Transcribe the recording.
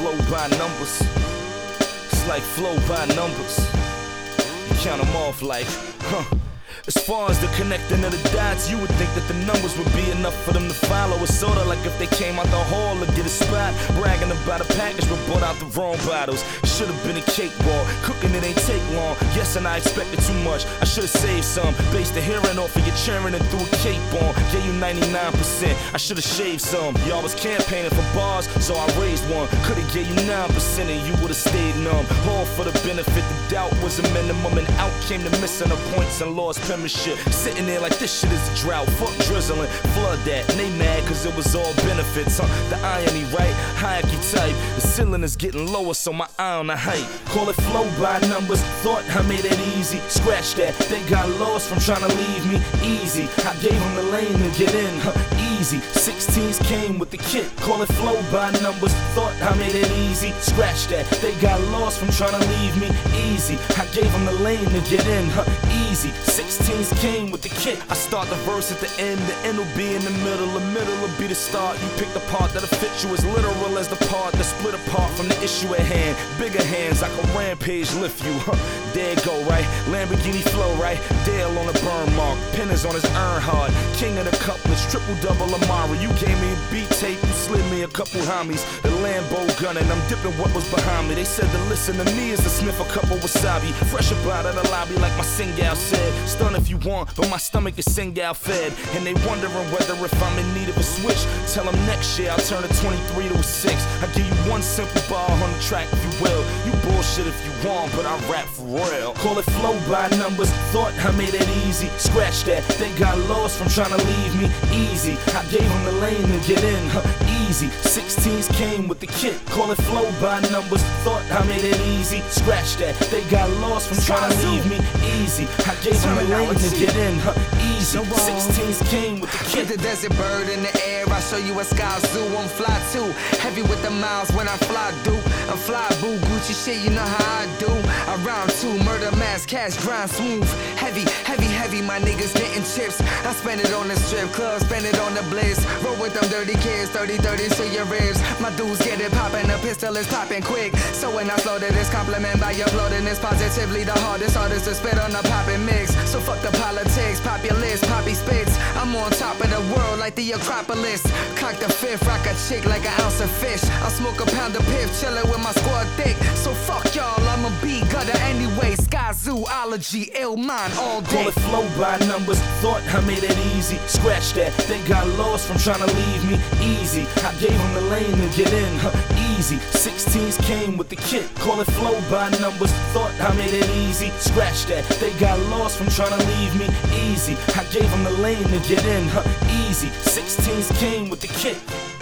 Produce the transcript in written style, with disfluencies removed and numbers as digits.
flow by numbers. It's like flow by numbers. You count them off like, As far as the connecting of the dots, you would think that the numbers would be enough for them to follow. It's sorta like if they came out the hall to get a spot, bragging about a package but bought out the wrong bottles. Should've been a cakewalk, cooking it ain't take long. Guessing I expected too much, I should've saved some. Based the hearing off of your cheering and threw a cape on. Gave you 99%, I should've shaved some. Y'all was campaigning for bars, so I raised one. Could've gave you 9% and you would've stayed numb. All for the benefit, the doubt was a minimum, and out came the missing of points and lost penmanship. Sitting there like this shit is a drought, fuck drizzling, flood that. And they mad cause it was all benefits, The irony, right? Hierarchy type. The ceiling is getting lower, so my eye on the height. Call it flow by numbers, thought I made it easy. Scratch that, they got lost from trying to leave me easy. I gave them the lane to get in, easy. 16s came with the kit, call it flow by numbers, thought I made it easy. Scratch that, they got lost from trying to leave me easy. I gave them the lane to get in, easy. 16s came with the kit. I start the verse at the end will be in the middle will be the start. You pick the part that'll fit you as literal as the part that split apart from the issue at hand. Bigger hands, I can rampage lift you, There it go, right? Lamborghini flow, right? Dale on a burn mark, Penners on his Earnhardt. King of the couplets, triple double Amari. You gave me a beat tape, you slid me a couple homies. The Lambo gunning, I'm dipping what was behind me. They said to listen to me is to sniff a couple wasabi. Fresh up out of the lobby like my sing-out said. Stun if you want, but my stomach is sing-out fed. And they wondering whether if I'm in need of a switch. Tell them next year I'll turn a 23 to a 6. I give you one simple bar on the track if you will. You bullshit if you want, but I rap for real. Call it flow by numbers, thought I made it easy. Scratch that, they got lost from trying to leave me easy. I gave them the lane to get in, easy. 16s came with the kit, call it flow by numbers, thought I made it easy. Scratch that, they got lost from trying to leave me easy. I gave them the lane to get in, easy. 16s came with the kit. Get the desert bird in the air, I show you a sky zoo. I'm fly too, heavy with the miles when I fly, dude. I'm fly, boo, Gucci shit, you know how I do. I round two, murder, mass, cash, grind, smooth. Heavy, heavy, heavy, my niggas getting chips. I spend it on the strip club, spend it on the blitz. Roll with them dirty kids, 30-30 to your ribs. My dudes get it poppin', the pistol is poppin' quick. So when I slow to this compliment by uploading this positively, the hardest artist to spit on the poppin' mix. So fuck the politics, populist, poppy spits. I'm on top of the world like the Acropolis. Cock the fifth, rock a chick like an ounce of fish. I smoke a pound of piff, chillin' with my squad thick. So fuck y'all, I'ma be gutter anyway. Sky zoology, ill mind all day. Call it flow by numbers, thought I made it easy. Scratch that, they got lost from trying to leave me easy. I gave them the lane to get in, easy. 16s came with the kit, call it flow by numbers, thought I made it easy. Scratch that, they got lost from trying to leave me easy. I gave them the lane to get in, easy. 16s came with the kit.